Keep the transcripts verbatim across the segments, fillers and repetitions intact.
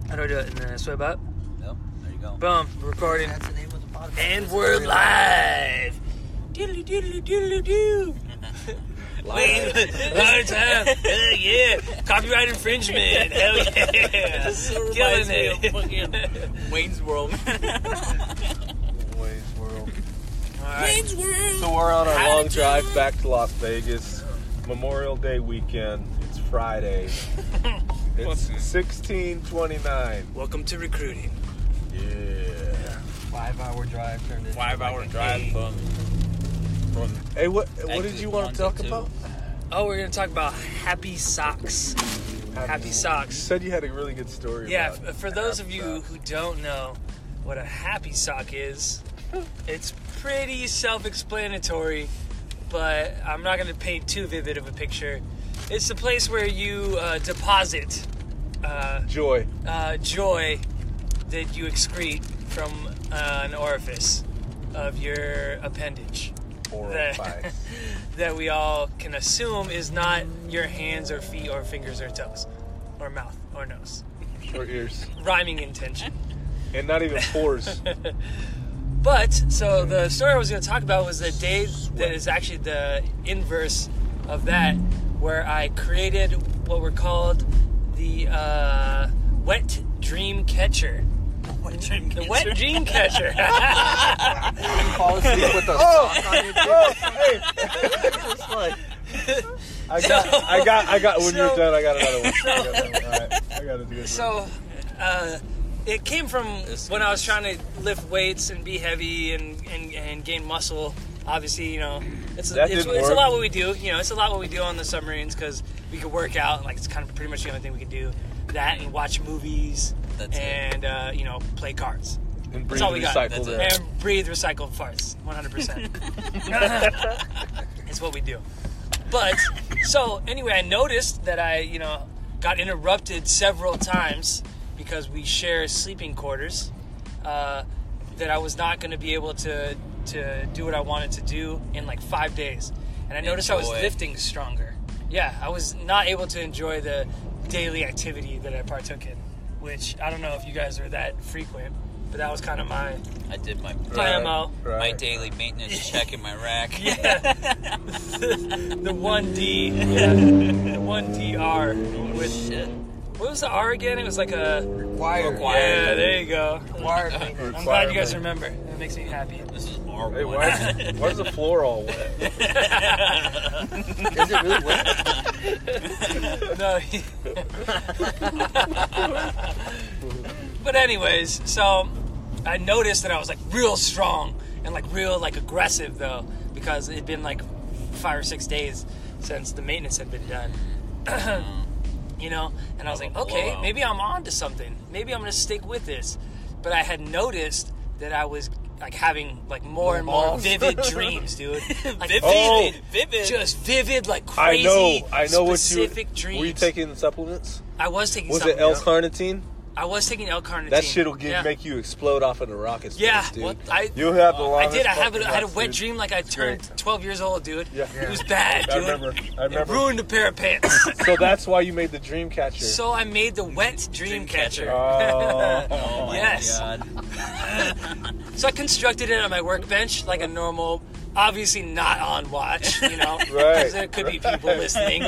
How do I do it? And then I swipe up. Nope. There you go. Boom. We're recording. That's the name of the podcast. And we're live. Diddly diddly diddly doo. Wayne, live time. Hell yeah. Copyright infringement. Hell yeah. This so Killing reminds me it. of fucking Wayne's World. Wayne's World. All right. Wayne's World. So we're on our How long did drive you- back to Las Vegas. Memorial Day weekend. It's Friday. It's sixteen twenty-nine. Welcome to recruiting. Yeah. Five hour drive turned into Five like hour an drive eight. from from Hey, what what did Exit you want one to to talk two. about? Oh, we're going to talk about happy socks. Happy You socks. said you had a really good story. Yeah, about f- for those of happy you socks. who don't know what a happy sock is, it's pretty self-explanatory, but I'm not going to paint too vivid of a picture. It's the place where you uh, deposit uh, Joy. uh, joy that you excrete from uh, an orifice of your appendage. That, Orifice. that we all can assume is not your hands or feet or fingers or toes or mouth or nose. Or ears. Rhyming intention. And not even pores. But, so the story I was going to talk about was the day that is actually the inverse of that, where I created what were called the uh, wet dream catcher. Wet Dream The Catcher. wet dream catcher. You fall asleep with a Oh! sock on your dick. Oh, hey. It's like, I got, I got, I got. When So- you're done, I got another one. I got another one. All right, I got to do it. So, uh, it came from This when I was is- trying to lift weights and be heavy and, and, and gain muscle. Obviously, you know, it's That it's, didn't it's a work. lot what we do. You know, it's a lot what we do on the submarines because we could work out. Like it's kind of pretty much the only thing we can do. That and watch movies That's it. and uh, you know play cards. and That's breathe all we got. recycled That's it. air. And breathe recycled farts, one hundred percent. It's what we do. But, so, anyway, I noticed that I, you know, got interrupted several times because we share sleeping quarters, uh, that I was not going to be able to, to do what I wanted to do in like five days. And I noticed I was Enjoy. lifting stronger. Yeah, I was not able to enjoy the daily activity that I partook in, which I don't know if you guys are that frequent, but that was kind of my I did my my M O. Right. my daily maintenance check in my rack. Yeah. The one D. Yeah. The one D R. With, Shit. what was the R again? It was like a... Required. Required. Yeah, there you go. Required maintenance. I'm glad you guys remember. That makes me happy. This is R one. Hey, why is, why is the floor all wet? Is it really wet? No. he- But anyways, so I noticed that I was like real strong and like real like aggressive though, because it'd been like five or six days since the maintenance had been done. You know, and I was like, okay, Blowout. maybe I'm on to something. Maybe I'm gonna stick with this. But I had noticed that I was like having like more and more Balls. vivid dreams, dude. Like Vivid. Oh. Vivid. just vivid, like I crazy, know, I know what you. specific dreams. Were you taking supplements? I was taking. Was it supplements. L-carnitine? I was taking L-carnitine. That shit'll get, yeah. make you explode off in a rocket space, Yeah, dude. what- I- You'll have the I longest did. I have. fucking A, I had a nuts, wet dude. dream like I turned great. twelve years old, dude. Yeah. It was bad, I dude. remember. I It remember. ruined a pair of pants. So that's why you made the dream catcher. So I made the wet dream, Dream catcher. catcher. Oh. Oh my Yes. god. So I constructed it on my workbench like a normal, obviously not on watch, you know, because Right. there could be people listening.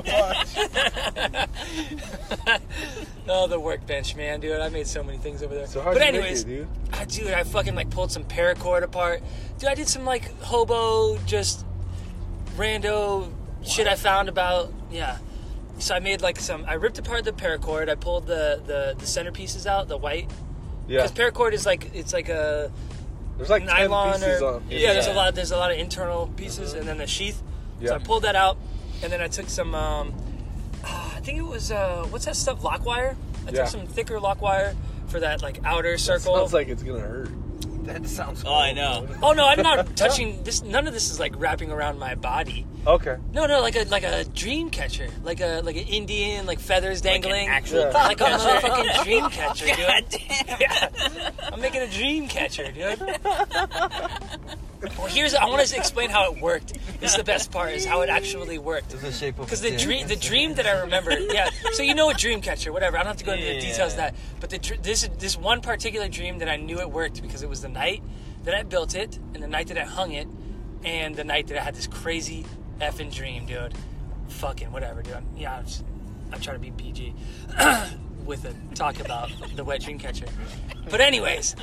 Oh, the workbench, man, dude. I made so many things over there. So how'd but you anyways, make it, dude? ah, dude, I fucking like pulled some paracord apart. Dude, I did some like hobo, just rando shit I found about, yeah. So I made like some, I ripped apart the paracord. I pulled the, the, the centerpieces out, the white. Yeah. Because paracord is like, it's like a There's like nylon ten pieces or, on. yeah, there's a Yeah. lot, there's a lot of internal pieces and then the sheath. So Yeah. I pulled that out and then I took some, um, I think it was, uh, what's that stuff, lock wire? I Yeah. took some thicker lock wire for that like outer circle. Sounds like it's gonna hurt. That sounds Oh, I know. Oh no, I'm not touching this. None of this is like wrapping around my body. Okay. No, no, like a like a dream catcher, like a like an Indian, like feathers dangling, actual Yeah. like a motherfucking dream catcher, dude. God damn. Yeah, I'm making a dream catcher, dude. Well, here's I want to explain how it worked. This is the best part, is how it actually worked. It's the shape of Because a the dick. dream, the dream that I remember, yeah. So you know a dream catcher, whatever. I don't have to go into the Yeah. details of that. But the dr- this this one particular dream that I knew it worked because it was the night that I built it, and the night that I hung it, and the night that I had this crazy effing dream, dude. Fucking whatever, dude. Yeah, I'm just, I try to be P G with a talk about the wet dream catcher. But anyways,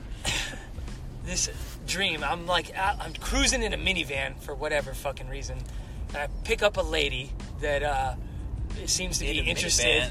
this dream, I'm like, I'm cruising in a minivan for whatever fucking reason, and I pick up a lady that uh, seems to be In a interested.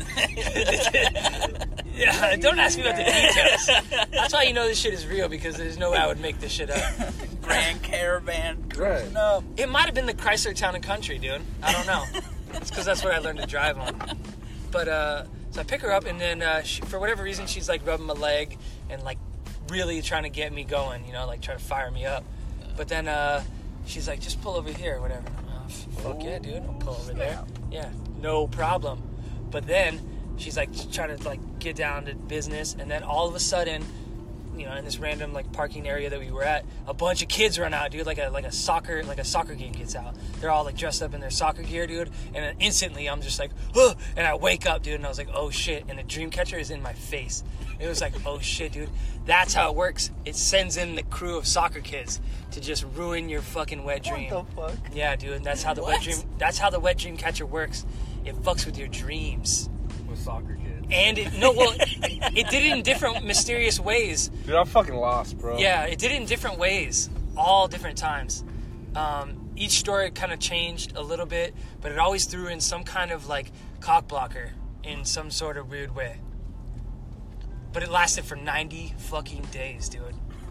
minivan. Yeah, don't ask me about the details. That's why you know this shit is real, because there's no way I would make this shit up. Grand Caravan Right. cruising up. It might have been the Chrysler Town and Country, dude. I don't know. It's because that's what I learned to drive on. But uh, so I pick her up, and then uh, she, for whatever reason, she's like rubbing my leg and like really trying to get me going, you know, like trying to fire me up. But then uh, she's like, just pull over here or whatever. Oh, fuck yeah, dude. I'll pull over there. Yeah, no problem. But then she's like trying to like get down to business, and then all of a sudden, you know, in this random like parking area that we were at, a bunch of kids run out, dude, like a like a soccer like a soccer game gets out. They're all like dressed up in their soccer gear, dude, and then instantly I'm just like, huh, and I wake up, dude, and I was like, oh shit, and the dream catcher is in my face. It was like, oh shit, dude. That's how it works. It sends in the crew of soccer kids to just ruin your fucking wet dream. What the fuck? Yeah, dude, and that's how the What? wet dream that's how the wet dream catcher works. It fucks with your dreams. With soccer kids. And it no well it did it in different mysterious ways. Dude, I'm fucking lost, bro. Yeah, it did it in different ways, all different times. Um, each story kind of changed a little bit, but it always threw in some kind of like cock blocker in some sort of weird way. But it lasted for ninety fucking days, dude.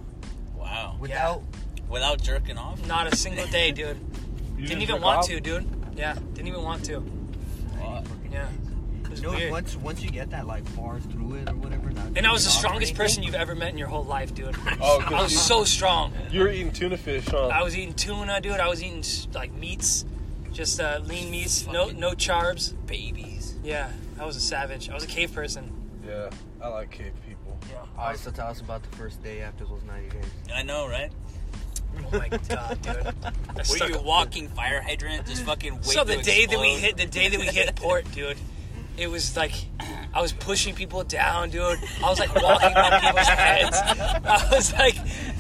Wow. Without Without jerking off? Not a single day, dude. You Didn't even jerk want off? to, dude. Yeah, didn't even want to. What? Yeah. It was you know, weird. once once you get that like far through it or whatever. Not And I was the off or strongest anything, person you've ever met in your whole life, dude. Oh, I 'cause was you, so strong. you were eating tuna fish, huh? I was eating tuna, dude. I was eating like meats, just uh, lean meats, no no carbs. Babies. Yeah, I was a savage. I was a cave person. Yeah, I like cave people. Yeah. All right, so tell us about the first day after those ninety days. I know, right? Oh my god, dude. I Were stuck you a a- walking fire hydrant? Just fucking wait So the to day that we explode? hit, the day that we hit port, dude, it was like I was pushing people down, dude. I was like walking on people's heads. I was like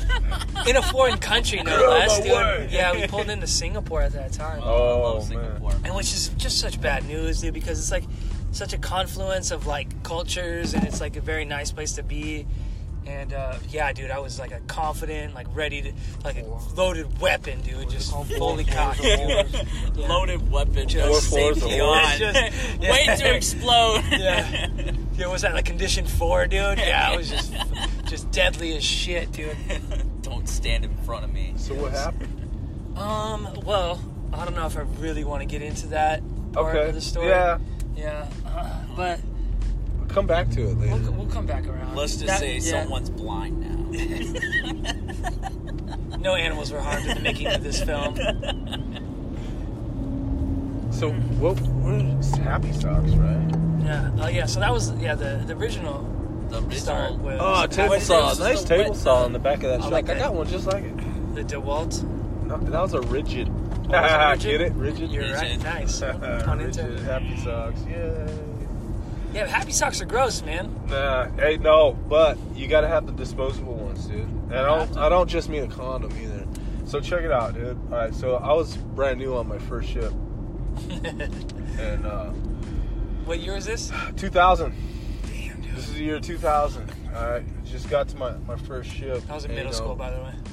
in a foreign country, no Get out of less, my dude. way. Yeah, we pulled into Singapore at that time. Oh, I Oh, love man. Singapore. And which is just such bad news, dude, because it's like such a confluence of like cultures, and it's like a very nice place to be. And uh, yeah, dude, I was like a confident, like ready to, like a loaded weapon, dude, just fully cocked. dude. Yeah. Loaded weapon, Just- just Four safety floors on. of Just- yeah. Wait to explode. Yeah. Yeah, was that like condition four, dude? Yeah, I was just, just deadly as shit, dude. Don't stand in front of me. So what happened? Um, well, I don't know if I really want to get into that part Okay. of the story. Yeah, Yeah, uh, but we'll come back to it later. we'll, we'll come back around. Let's just That- say yeah. someone's blind now. No animals were harmed in the making of this film. So what? What is Happy Socks, right? Yeah. Oh, yeah. So that was yeah the the original The start original. with Oh, a table What is saw. this? Nice The table wet- saw in the back of that I truck. like I that. got one just like it. the DeWalt. No, that was a rigid. Oh, was it rigid? Get it? Rigid. You're right. Rigid. Nice. Pun rigid intended. Happy Socks. Yay. Yeah, but Happy Socks are gross, man. Nah, hey, no, but you gotta have the disposable ones, dude. And I don't, I don't just mean a condom either. So check it out, dude. All right, so I was brand new on my first ship, and uh, What year is this? two thousand. Damn, dude. This is the year two thousand. All right, just got to my, my first ship. I was in and, middle you know, school, by the way.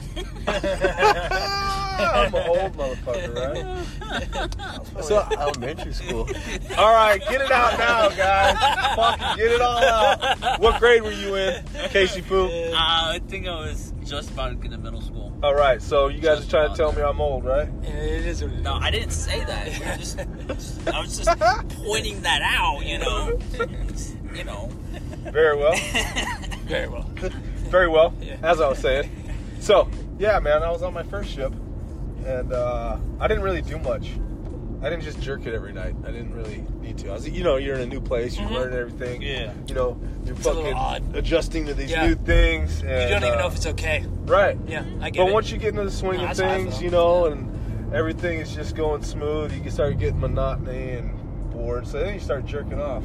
I'm an old motherfucker, right? So elementary school. All right, get it out now, guys. Fucking get it all out. What grade were you in, Casey Poo? Uh, I think I was just about to get to middle school. All right, so you guys Just are trying to about tell me there. I'm old, right? Yeah, it is what it is. No, I didn't say that. You're just, just- I was just pointing that out, you know. You know. Very well. Very well. Very well, Yeah. as I was saying. So, yeah, man, I was on my first ship, and uh, I didn't really do much. I didn't just jerk it every night. I didn't really need to. I was, you know, you're in a new place, you're Mhm. learning everything. Yeah. You know, you're It's a little fucking odd. adjusting to these Yeah. new things. And, You don't even uh, know if it's okay. right. Yeah, I get But it. once you get into the swing No, of that's how I things, feel. you know, and everything is just going smooth, you can start getting monotony and bored. So then you start jerking off.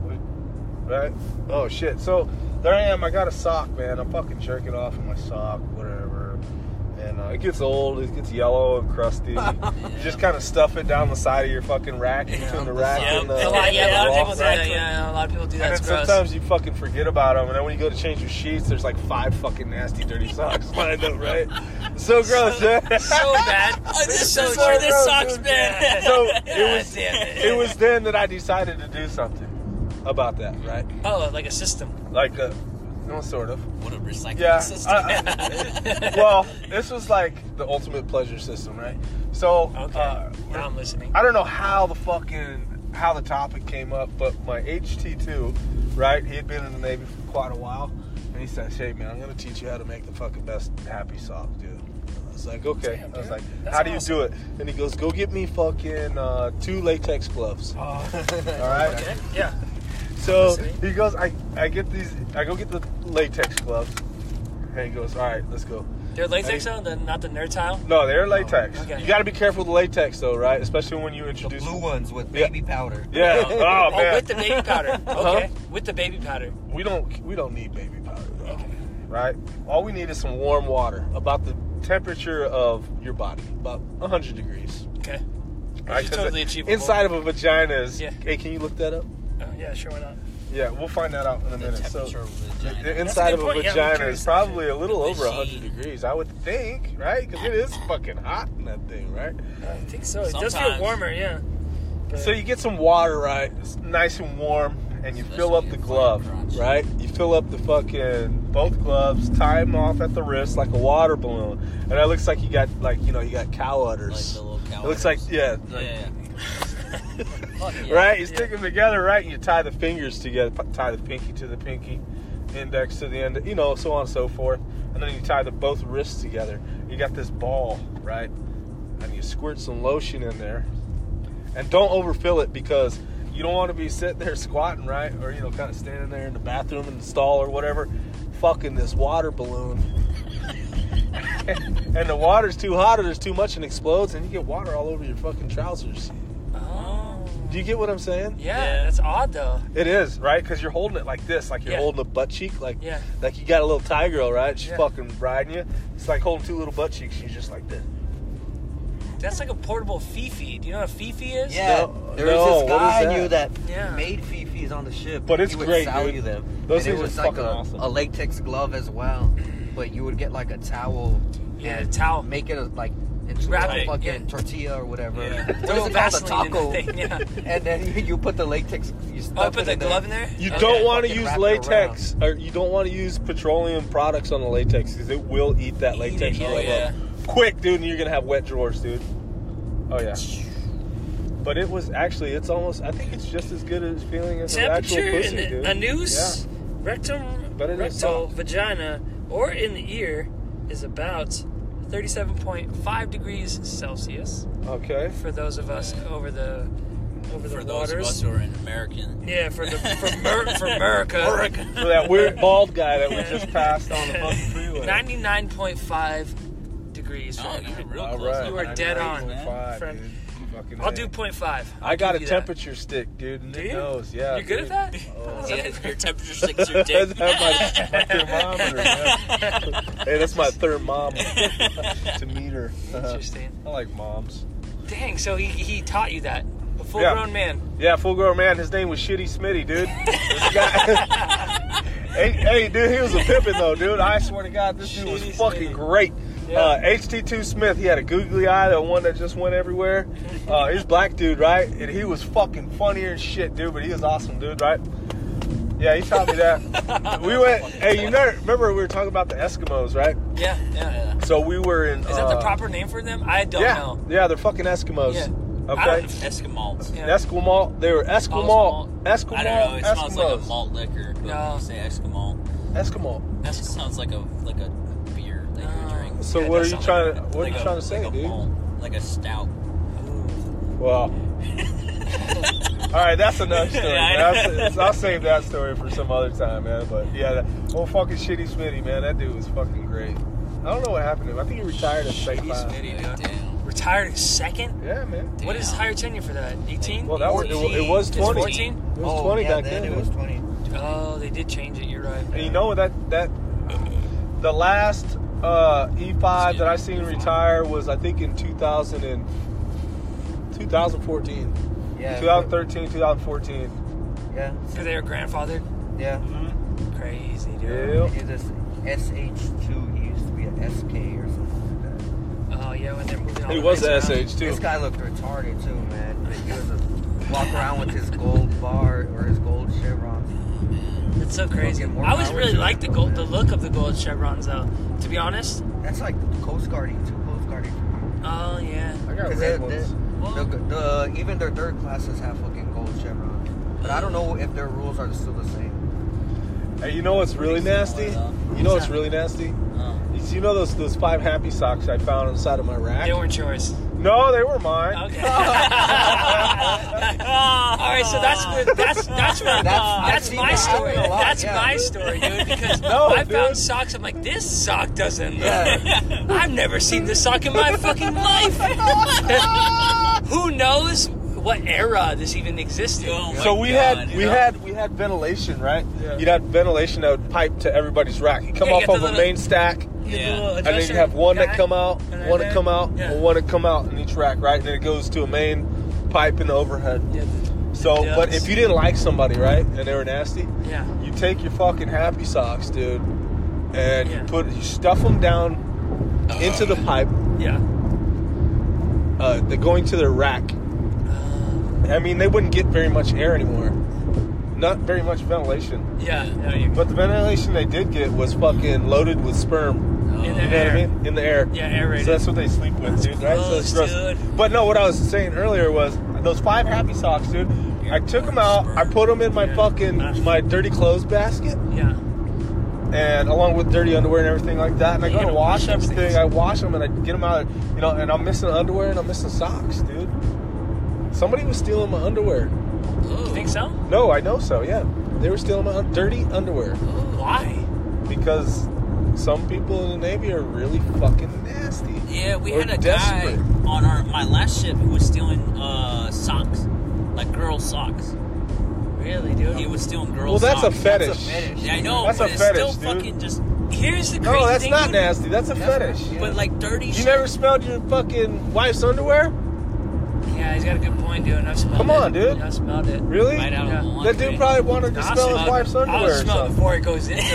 Right? Oh, shit. So there I am. I got a sock, man. I'm fucking jerking off in my sock, whatever. And uh, it gets old. It gets yellow and crusty. You just kind of stuff it down the side of your fucking rack, between the rack Yep. and the a lot, yeah, a lot of wall. people do that. Yeah, a lot of people do that. And It's then gross. sometimes you fucking forget about them, and then when you go to change your sheets, there's like five fucking nasty, dirty socks lined up, right? So gross, man. So bad. Oh, this so is where true. this sucks, man. So it was, damn it. it was then that I decided to do something about that, right? Oh, like a system. Like, uh, no, sort of. What a recycling Yeah. system. I- I- well, this was like the ultimate pleasure system, right? So, Okay. uh, now I'm listening. I don't know how the fucking how the topic came up, but my H T two, right? He had been in the Navy for quite a while, and he said, "Hey, man, I'm gonna teach you how to make the fucking best happy sock, dude." I was like, "Okay." Damn, I was dude. like, That's "How do you awesome. do it?" And he goes, "Go get me fucking uh, two latex gloves." Oh, All right. okay. Yeah. So Listening. he goes, I, I get these, I go get the latex gloves. And he goes, all right, let's go. They're latex though, the, not the nerd tile. No, they're latex. Oh, okay. You got to be careful with the latex though, right? Especially when you The introduce blue ones with Yeah. baby powder. Yeah. Oh, Oh, man. with the baby powder. Uh-huh. Okay. With the baby powder. we don't we don't need baby powder though, Okay. right? All we need is some warm water, about the temperature of your body, about one hundred degrees. Okay. Right? Which is 'Cause totally the achievable. Inside of a vagina is. Yeah. Hey, can you look that up? Oh, yeah, sure, why not? Yeah, we'll find that out in a The minute. So. temperature of the The, vagina. the That's inside a of good a point. Yeah, I'm vagina curious is probably a little The over one machine. hundred degrees, I would think, right? Because it is fucking hot in that thing, right? I think so. It does feel Sometimes. warmer, yeah. But So you get some water, right? It's nice and warm, and you fill up the Especially glove, fire crotch. right? You fill up the fucking both gloves, tie them off at the wrist like a water balloon, and it looks like you got like you know you got cow Like udders. the little cow It looks like udders. yeah, Yeah, like- yeah. Fuck yeah. right? You stick them together, right? And you tie the fingers together, p- tie the pinky to the pinky, index to the end, you know, so on and so forth. And then you tie the both wrists together. You got this ball, right? And you squirt some lotion in there. And don't overfill it because you don't want to be sitting there squatting, right? Or, you know, kind of standing there in the bathroom in the stall or whatever, fucking this water balloon. And the water's too hot or there's too much and explodes and you get water all over your fucking trousers. Oh. Do you get what I'm saying? Yeah, Yeah. that's odd though. It is, right? Because you're holding it like this, like you're Yeah. holding a butt cheek, like Yeah. like you got a little Thai girl, right? She's Yeah. fucking riding you. It's like holding two little butt cheeks. She's just like this. That's like a portable Fifi. Do you know what a Fifi is? Yeah, No, there was no, this what guy is I knew that? that Yeah. made fifis on the ship. But it's he would great, sell dude. you them. Those and things it was are like fucking a, awesome. a latex glove as well. But you would get like a towel. Yeah, and a towel. Make it a, like into Wrap a it, fucking yeah. tortilla or whatever. Yeah. What Throw is it called? A Vaseline in the taco. thing, yeah. And then you, you put the latex. You stuff Oh, I it put the in glove in there? You Okay. don't want to Fucking use wrap it latex, or you don't want to use petroleum products on the latex because it will eat that Eat latex it, glove yeah. up. Quick, dude, and you're gonna have wet drawers, dude. Oh yeah. But it was actually, it's almost. I think it's just as good as feeling as an actual Temperature pussy, in dude. the anus, rectum, But it is rectal, soft. vagina, or in the ear is about thirty-seven point five degrees Celsius Yeah. Okay. for those of us over the over the For those of waters. us who are in American. Yeah, for the for, Mer- for America. For that weird bald guy that we just passed on the fucking freeway. ninety-nine point five degrees. Oh, For you were real All close. right. You are dead on, man. Five, friend. dude. Fucking I'll A. do point five. I got a give you that. temperature stick, dude, and Do it you? knows. Yeah. You're good dude. at that? Oh. Yeah, your temperature sticks your dick. That's my, my thermometer, man. Hey, that's my thermometer. meter. Interesting. I like moms. Dang, so he, he taught you that. A full Yeah. grown man. Yeah, full grown man. His name was Shitty Smitty, dude. This guy. hey, hey, dude, he was a pimpin' though, dude. I swear to God, this dude was Shitty fucking Smitty. great. Yeah. Uh, H T two Smith, he had a googly eye, the one that just went everywhere. Uh, he's black dude, right? And he was fucking funnier as shit, dude, but he was awesome, dude, right? Yeah, he taught me that. We went, hey, you know, remember we were talking about the Eskimos, right? Yeah, yeah. So we were in. Is that the uh, proper name for them? I don't yeah, know. Yeah, they're fucking Eskimos. Yeah. I Okay. don't- Eskimalt. Yeah. Eskimo. They were Eskimo. Malt. Eskimo. I don't know. It smells like a Eskimos. malt liquor, but No. when you say Eskimo, Eskimo. that sounds like a like a beer that you No. drink. So Yeah, what that are you sounds trying like to? a- What like are you a, trying to say, like a dude? malt, like a stout. Well. All right, that's another story. Yeah, That's, I'll save that story for some other time, man. But yeah, that old fucking Shitty Smitty, man, that dude was fucking great. I don't know what happened to him. I think he retired at thirty-five. Damn. Retired second? Yeah, man. What is higher tenure for that? eighteen? Well, that was, it, it was It's twenty. fourteen? It was Oh, twenty yeah, back then then. it was twenty. Oh, they did change it. You're right. And you know what? That that the last uh, E five that I seen retire was I think in two thousand and twenty fourteen. Yeah. twenty thirteen, twenty fourteen. Yeah. Because they were grandfathered. Yeah. Crazy, dude. Yeah. He was S H two. He used to be an S K or something like that. Oh, yeah, when they're moving all He the was rights the around. S H too. This guy looked retarded too, man. Like, he was a walk around with his gold bar or his gold chevrons. It's so crazy. Fucking more I always power really to liked the him, gold, man. the look of the gold chevrons, though. To be honest. That's like Coast Guarding, too. Coast Guarding. Oh yeah. I got Because red they, ones. they, the, the, even their third classes have fucking gold chevrons. But I don't know if their rules are still the same. Hey, you know what's really nasty? You know what's really nasty? Oh. You know those those five happy socks I found on the side of my rack? They weren't yours. No, they were mine. Okay. All right, so that's what, that's that's what, That's- that's, I've my seen that story. happen a lot, That's yeah. my story, dude. Because No, I dude. found socks. I'm like, this sock doesn't. Yeah. I've never seen this sock in my fucking life. Who knows what era this even existed? Oh my So we God, had you we know? had we had ventilation, right? Yeah. You'd have ventilation that would pipe to everybody's rack. You come Yeah, you off get of the a little- main stack, You get the Yeah. little and then you adjuster have one that guy, come out, and then one that there. come out, Yeah. and one that come out in each rack, right? And then it goes to a main pipe in the overhead. Yeah, the- So, the but ducts. if you didn't like somebody, right, and they were nasty, Yeah. you take your fucking happy socks, dude, and Yeah. you put you stuff them down into the pipe. Yeah. Uh, they're going to their rack. I mean, they wouldn't get very much air anymore. Not very much ventilation. Yeah. No, you, But the ventilation they did get was fucking loaded with sperm. in the You know what air. I mean? In the air. Yeah, aerated. So that's what they sleep with, dude, right? So it's gross, gross. dude. But no, what I was saying earlier was those five happy socks, dude. I took them out, I put them in my Yeah. fucking my dirty clothes basket, Yeah. and along with dirty underwear and everything like that. And I You go to gotta wash wash those everything. things. I wash them and I get them out, you know. And I'm missing underwear and I'm missing socks, dude. Somebody was stealing my underwear. You think so? No, I know so. Yeah, they were stealing my un- dirty underwear Why? because some people in the Navy are really fucking nasty. Yeah, we Or had a desperate. guy on our my last ship who was stealing uh, socks, like girl socks. Really, dude? He was stealing girl Well, that's socks. a fetish. That's a fetish. Yeah, I know, That's but a it's fetish, still dude. fucking just. Here's the crazy No, that's thing. not dude. nasty. That's a That's fetish. not- yeah. But like dirty You shit. never smelled your fucking wife's underwear? Yeah, he's got a good point, dude. I've smelled Come it. on, dude. I've smelled it. Really? Right out Yeah. of the laundry. That dude probably wanted to I'll smell his smell- wife's underwear I'll or smell it something. before it goes into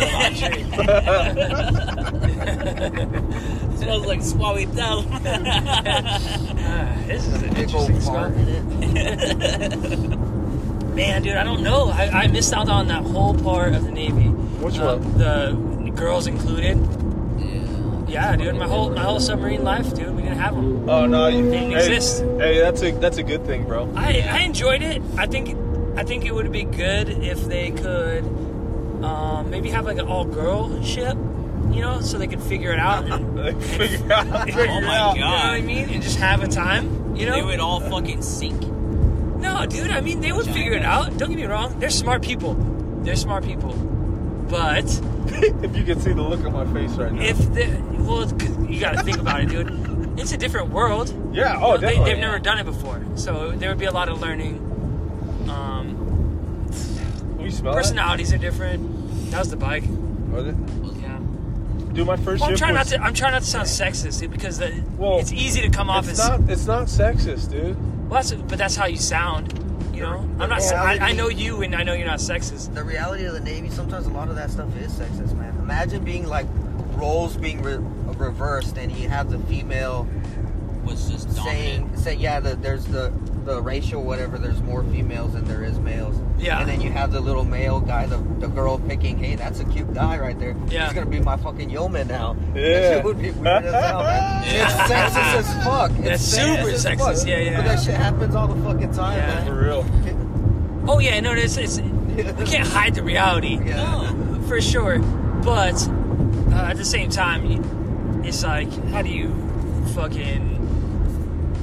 the laundry. smells like suavitel. Ah, this is an Big interesting old smell. fart in it. Man, dude, I don't know. I, I missed out on that whole part of the Navy. Which Uh, one? The girls included. Yeah, dude, my whole my whole submarine life, dude, we didn't have them. Oh no, you Didn't hey, exist. Hey, that's a that's a good thing, bro. I, I enjoyed it. I think I think it would be good if they could um, maybe have like an all girl ship, you know, so they could figure it out. And, Like, figure out, figure Oh my out. you know what I God. mean? And just have a time, you know? They would all fucking sink. No, dude, I mean, they would figure it out. Don't get me wrong. They're smart people. They're smart people. But If you could see the look on my face right now. if they, well, 'cause you got to think about it, dude. It's a different world. yeah, oh, You know, they, definitely. they've never done it before. So there would be a lot of learning. Um, We smell it? personalities are different. That was the bike. Was it? Yeah. Dude, my first Well, I'm ship trying not was, to. I'm trying not to sound sexist, dude, because the, Well, it's easy to come off it's as. not it's not sexist, dude. Well, that's, but that's how you sound. You know, I'm not. Well, I, I know you, and I know you're not sexist. The reality of the Navy, sometimes a lot of that stuff is sexist, man. Imagine being like roles being re- reversed, and you have the female Was just saying, dominant. say, yeah, the, there's the the ratio, whatever. There's more females than there is males. Yeah. And then you have the little male guy, the, the girl picking, hey, that's a cute guy right there. Yeah. He's gonna be my fucking yeoman now. Yeah. That shit would be weird as hell, man. Yeah. It's sexist as fuck. It's That's super as sexist. fuck. Yeah, yeah. But that shit happens all the fucking time, Yeah. For man. real. Oh yeah, no, it's, it's we can't hide the reality. Yeah. No, for sure. But uh, at the same time, it's like, how do you fucking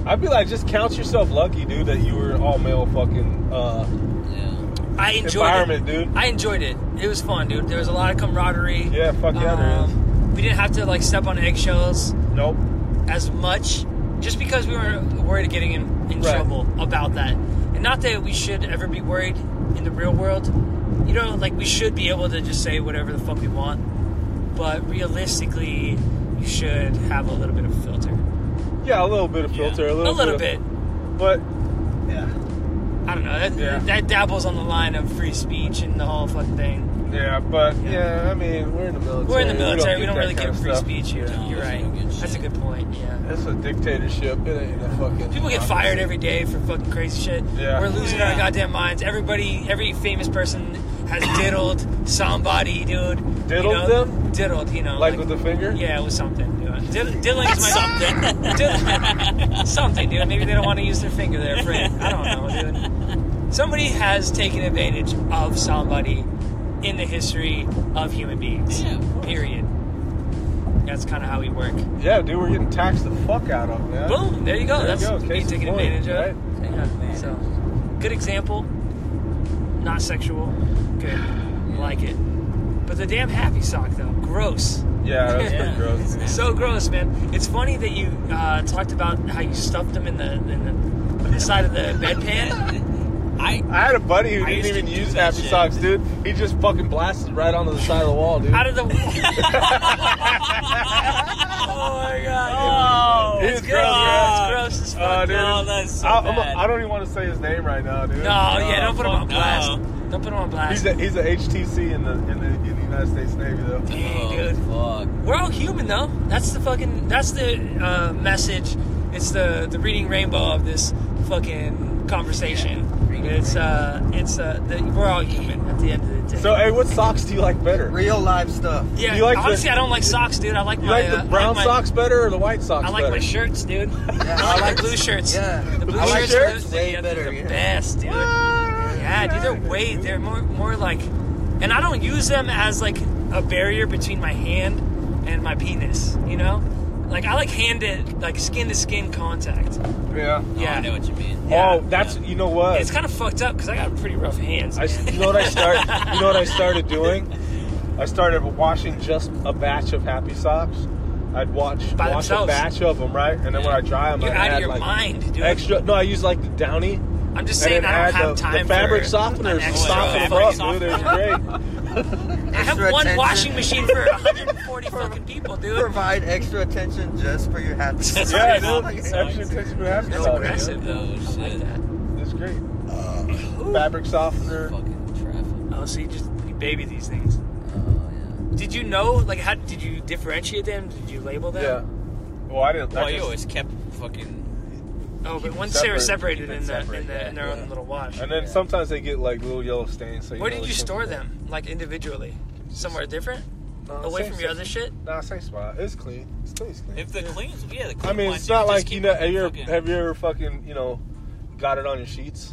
I'd be like, just count yourself lucky, dude, that you were an all male fucking uh, Yeah. I enjoyed environment, it. dude. I enjoyed it. It was fun, dude. There was a lot of camaraderie. Yeah, fuck yeah, there is. Um, we didn't have to like step on eggshells Nope. as much, just because we were worried of getting in, in Right. trouble about that. And not that we should ever be worried in the real world. You know, like we should be able to just say whatever the fuck we want. But realistically, you should have a little bit of filter. Yeah, a little bit of filter, a A little, little bit. bit. Of, but yeah, I don't know. That, Yeah. that dabbles on the line of free speech and the whole fucking thing. yeah, but Yeah. yeah. I mean, we're in the military. We're in the military. We don't, that really kind get of free stuff. speech here. No, You're we right. don't get That's a shit. good point. Yeah. It's a dictatorship. It ain't a fucking. People get fired every day for fucking crazy shit. Yeah. We're losing Yeah. our goddamn minds. Everybody, every famous person has diddled somebody, dude. Diddled you know, them? Diddled, you know. Like with the finger? Yeah, it was something, dude. Didd- diddling's my Something. Didd- something, dude. Maybe they don't want to use their finger. They're afraid. I don't know, dude. Somebody has taken advantage of somebody in the history of human beings. Yeah, of course. Period. That's kind of how we work. Yeah, dude, we're getting taxed the fuck out of, man. Boom, there you go. There you That's go. being Case in taken point, advantage of. right? Yeah. So, good example. Not sexual. Good. Like it. But the damn happy sock, though. Gross. Yeah, that's Yeah. pretty gross. dude. So gross, man. It's funny that you uh, talked about how you stuffed them in the in the, in the side of the bedpan. I I had a buddy who I didn't used to even do use that happy shit. socks, dude. He just fucking blasted right onto the side of the wall, dude. Out of the. Oh my god. Oh, It's He's gross. gross, Yeah, it's gross as fuck. Uh, dude, Oh, that's so I, I'm a, bad. I don't even want to say his name right now, dude. No, yeah, don't put him on fuck blast. no. Don't put him on blast. He's a he's a H T C in the in the in the United States Navy though. Dang, Oh, dude. fuck. We're all human, though. That's the fucking. That's the uh, message. It's the the reading rainbow of this fucking conversation. It's uh, it's uh, the, we're all human at the end of the day. So, hey, what socks do you like better? Real life stuff. yeah, you like the- honestly, I don't like socks, dude. I like You my like the uh, brown I like my, socks better or the white socks I like better? my shirts, dude. Yeah, I like the blue shirts. Yeah. The blue I like shirts, shirts are- way yeah, better, they're the yeah. best, dude. Yeah, dude, they're way they're more more like, and I don't use them as like a barrier between my hand and my penis. You know, like I like handed like skin to skin contact. Yeah. Oh, Yeah, I know what you mean. Yeah. Oh, that's you know what? It's kind of fucked up because I got pretty rough hands. I, man. you know what I start. You know what I started doing? I started washing just a batch of happy socks. I'd watch By wash a themselves. batch of them, right? And then when I dry them, You're I out of add your like mind, dude. extra. No, I use like the Downy. I'm just And saying then I don't add have the, time the fabric for softeners an to extra soften them fucking up, dude. It was great. I have Extra one attention. washing machine for one hundred forty fucking people, dude. Provide extra attention just for your happy Just socks. Yeah, Happy dude. socks. Extra attention to happy That's socks. aggressive, though. Oh, I like shit. that. It's great. Fabric softener. Fucking traffic. Oh, so you just you baby these things. Oh, yeah. Did you know, like, how did you differentiate them? Did you label them? Yeah. Well, I didn't. Well, I you just, always kept fucking. Oh, but Keep once them they were separate. separated Keep in it the separate, in, the, yeah, in their yeah. own little wash. and then Yeah. sometimes they get like little yellow stains. So you Where know did you it's store something- them? Like individually? Somewhere different? No, Away same from your spot. other shit? Nah, same spot. It's clean. It's clean. It's clean. If the cleans, yeah, the clean I mean, ones, it's not just like keep you know. them Have you, fucking- ever, have you ever fucking you know got it on your sheets?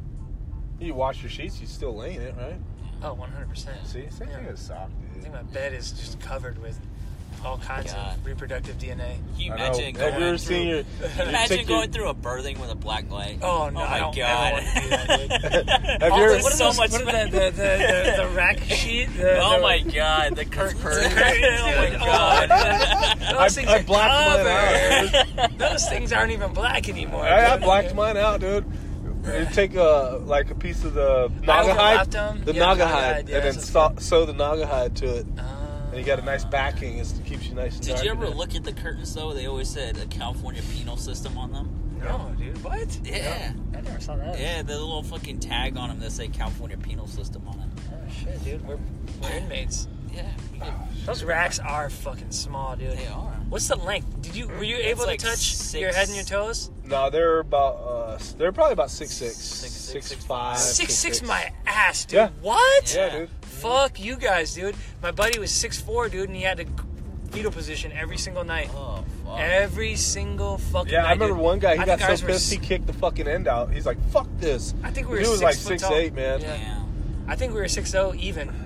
You wash your sheets, you still laying it, right? Oh, one hundred percent. See, same Yeah. thing as sock, I dude. think my bed is just covered with all kinds God. of reproductive D N A. Can you I know. imagine Have going you ever through? seen your? Can you you imagine take your- going through a birthing with a black light? Oh, no, Oh I my don't God. ever want to do that, dude. Have All you the- ever? what are so those, much what are the, the, the, the, the rack sheet? The, Oh the, my god, the curtains. curtains, oh my dude. god. Oh, I, those things I are blacked mine covered. Those things aren't even black anymore. I, I dude. blacked mine out, dude. You take a like a piece of the naga overlapped hide, them? the Yeah, naga naga hide, hide, yeah, and then that's sew, sew the naga hide to it, Uh, and you got a nice backing. It keeps you nice and Did dark you in ever there. look at the curtains though? They always said a California penal system on them. no, dude. What? Yeah. I never saw that. Yeah, the little fucking tag on them that say California penal system on it. Oh, shit, dude. We're, we're inmates. Yeah, you get, Those racks are fucking small, dude. they are. What's the length? Did you were you It's able like to touch six- your head and your toes? No, they're about uh, they're probably about six six, Six, six, six, six, five, Six six my ass, dude. Yeah. What? Yeah, Yeah. dude. Fuck you guys, dude. My buddy was six four, dude, and he had to fetal position every single night. Oh fuck. Every single fucking Yeah, night. I remember dude. one guy. He I got think so ours were pissed he s- kicked the fucking end out. He's like, "Fuck this." I think we were He was six like foot six tall. eight, man. Yeah. Yeah. I think we were six oh even.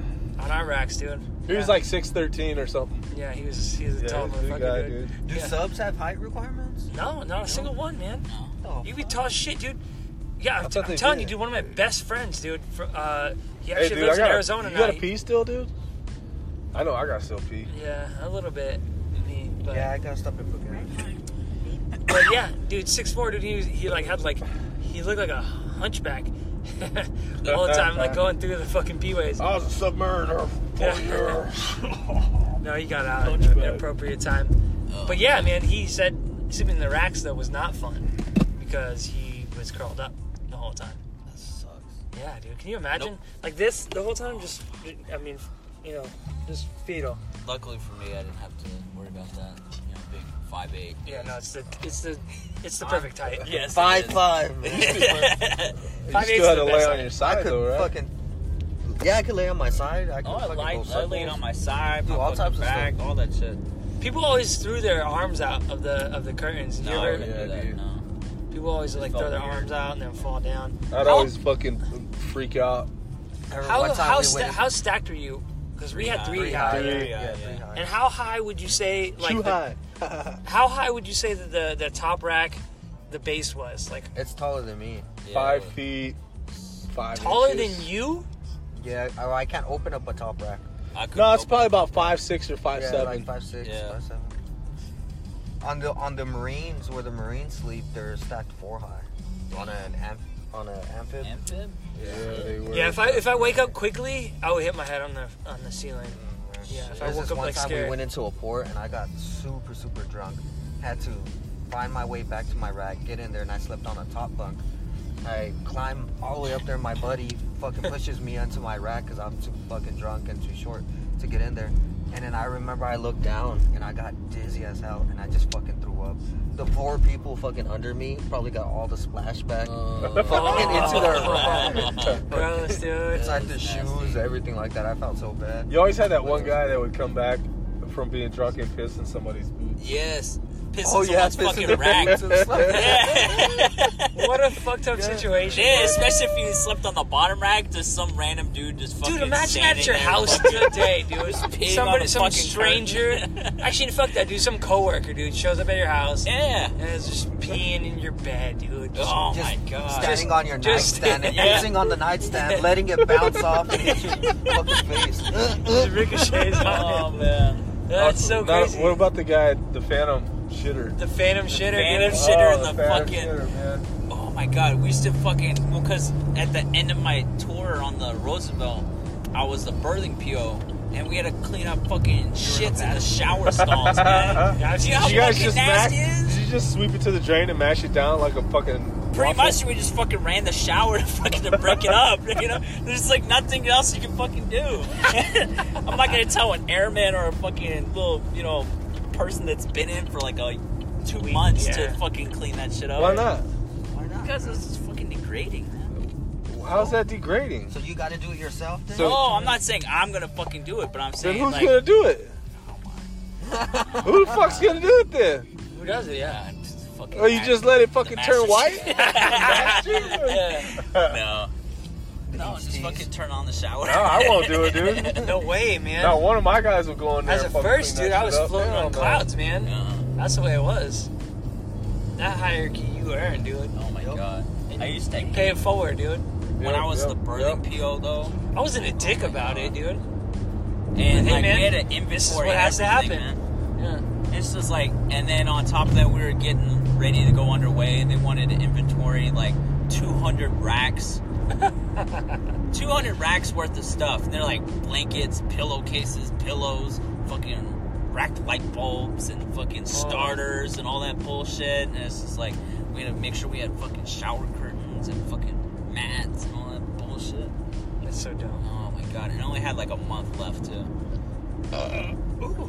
on our racks, dude. He was Yeah. like six thirteen or something. Yeah, he was. He was a Yeah, tall he's a big motherfucker, guy, dude. dude. Do Yeah. subs have height requirements? No, not a single one, man. Oh, You be tall as shit, dude. Yeah, I'm, I thought I'm they telling did. you, dude. One of my best friends, dude. For, uh, he Hey, actually dude, lives I in gotta, Arizona you now. gotta He- pee still, dude? I know I gotta still pee. Yeah, a little bit. Me, but, yeah, I gotta stop it again. but yeah, dude, six foot four, dude. He was, he like had like he looked like a hunchback all the time, like going through the fucking P-ways. I was a submariner for Yeah. years. No, he got out at Hunchback. an appropriate time. But yeah, man, he said sleeping in the racks though was not fun because he was curled up the whole time. That sucks. Yeah, dude. Can you imagine? Nope. Like this the whole time? Just, I mean, you know, just fetal. Luckily for me, I didn't have to worry about that. You know, big five eight. Yeah, no, it's the, it's the, it's the perfect height. Yes. Five it is. five, man. You Five eight's still had the to lay best on height. your I side could though, right? fucking. Yeah, I could lay on my side. I could Oh, I fucking like. go I circles. laid on my side, Do my all fucking types of back, stuff. all that shit. People always threw their arms out of the of the curtains. Did you No, I ever? wouldn't Yeah, do that. dude. No. People always like Felt throw their weird. arms out and then fall down. I'd How- always fucking freak out. I remember How one time how, we sta- went- how stacked were you? Because we had three, Three high. high. Three, Yeah, yeah, three yeah. high. And how high would you say like Too the- high. how high would you say that the the top rack, the base was like It's taller than me. Yeah. Five feet, five taller inches. than you? Yeah, I, I can't open up a top rack. I couldn't No, it's open probably it. about five six or five yeah, seven. like five six, Yeah. five seven. On the on the Marines, where the Marines sleep, they're stacked four high. On an amp, on an amphib. Amphib? Yeah, they were. Yeah, if I if I wake up quickly, I would hit my head on the on the ceiling. Yeah, if I There's woke this up one like time scared. we went into a port and I got super super drunk. Had to find my way back to my rack, get in there, and I slept on a top bunk. I climb all the way up there. My buddy fucking pushes me onto my rack because I'm too fucking drunk and too short to get in there. And then I remember I looked down and I got dizzy as hell and I just fucking threw up. The four people fucking under me probably got all the splashback Uh, fucking into their rack. Gross, dude. Inside the That's shoes, nasty. everything like that. I felt so bad. You always had that one guy that would come back from being drunk and piss in somebody's boots. Yes. Pissing Oh yeah, someone's pissing fucking rack. Yeah. What a fucked up situation. Yeah, especially if you slept on the bottom rack, just some random dude just fucking Dude, imagine standing at your there house fucking- today, dude. peeing on Somebody, the some fucking stranger. curtain. Actually, fuck that, dude. Some coworker, dude, shows up at your house Yeah. and is just peeing in your bed, dude. Just- Oh Just my god. standing Just- on your just- nightstand and yeah. pissing on the nightstand, letting it bounce off and hit your fucking face. just ricochets Oh on it. man. That's so Not- crazy. What about the guy, the Phantom shitter? The Phantom shitter, Phantom dude. shitter Oh, in the Phantom fucking- shitter, man. Oh my god, we used to fucking well, cause at the end of my tour on the Roosevelt, I was the birthing P O, and we had to clean up fucking shits in the shower stalls, man. Yeah, I've Do seen you know how Did you guys fucking just mash, nasty it is? did you just sweep it to the drain and mash it down like a fucking Pretty waffle? much, we just fucking ran the shower to fucking to break it up. You know, there's like nothing else you can fucking do. I'm not gonna tell an airman or a fucking little, you know, person that's been in for like a two Week, months yeah. to fucking clean that shit up. Why not? Why not? Because it's just fucking degrading, man. How's that degrading? So you got to do it yourself then? So- No, I'm not saying I'm gonna fucking do it, but I'm Then saying who's like, gonna do it? Who the fuck's gonna do it then? Who does it? Yeah. yeah, just fucking. Oh, you just let it fucking master turn white? shit. Yeah. no, The no, heat just seas. fucking turn on the shower. No, I won't do it, dude. No way, man. Not one of my guys will go in there. As a and fucking first, clean dude, that I was shit up. floating Hell on no. clouds, man. Yeah. That's the way it was. That hierarchy you earn, dude. Oh my god. I used to Pay it forward, dude. when Yep, I was yep, the birthing yep. P O though, I wasn't a dick about it, dude. and Hey, like man, we had an inventory. this is what of has to everything, happen. man. Yeah. It's just like, and then on top of that, we were getting ready to go underway, and they wanted to inventory like two hundred racks, two hundred racks worth of stuff. And they're like blankets, pillowcases, pillows, fucking racked light bulbs, and fucking starters, and all that bullshit. And it's just like we had to make sure we had fucking shower curtains and fucking mats and all that bullshit. That's so dumb. Oh my god! And I only had like a month left too. Ooh.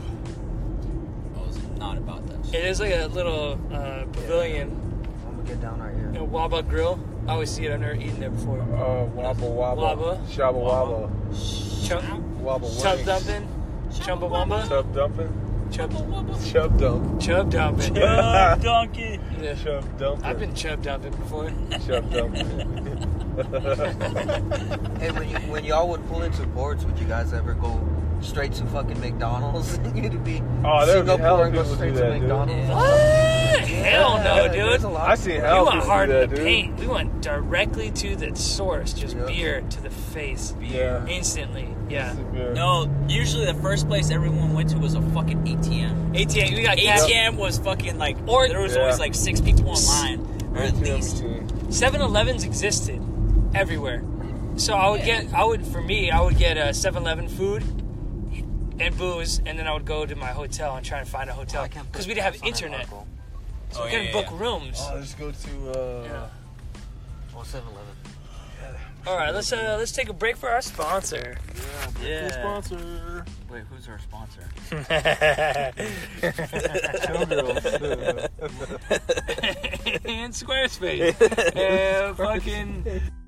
I was not about that shit. It is like a little uh, pavilion, I'm going to get down right here. you know, Waba Grill. I always see it. I've never eaten there before. Oh, wobble wobble. Wobble. Shabba wobble. Chub, Wobble chub wings. dumping, chumbawamba, Chub dumping. chub, Chub dump. chub dumping. Chub donkey. Yeah. Chub dumping. I've been chub dumping before. Chub dumping. Hey, when you when y'all would pull into ports, would you guys ever go straight to fucking McDonald's? You'd be Oh, there would be Singapore hella and go people straight do to that, dude. McDonald's. What? Hell no, Yeah, dude. there's a lot I of seen people. hell We went people hard do in that, the dude. paint. We went directly to the source, just Yep. beer to the face, Yeah. instantly. Yeah. Yeah. No, usually the first place everyone went to was a fucking A T M. A T M, we got cash. A T M was fucking like, Or- there was Yeah. always like six people in line, or at A T M least. machine. seven elevens existed everywhere. So I would Yeah. get, I would, for me, I would get a seven eleven food and booze, and then I would go to my hotel and try and find a hotel. I can't Because put we didn't have gas on that internet. alcohol. So Oh, we yeah, couldn't yeah, book yeah. rooms. Oh, let's go to. Uh, Yeah. Oh, seven eleven. All right, let's uh, let's take a break for our sponsor. Yeah. Sponsor. Wait, who's our sponsor? And Squarespace. and fucking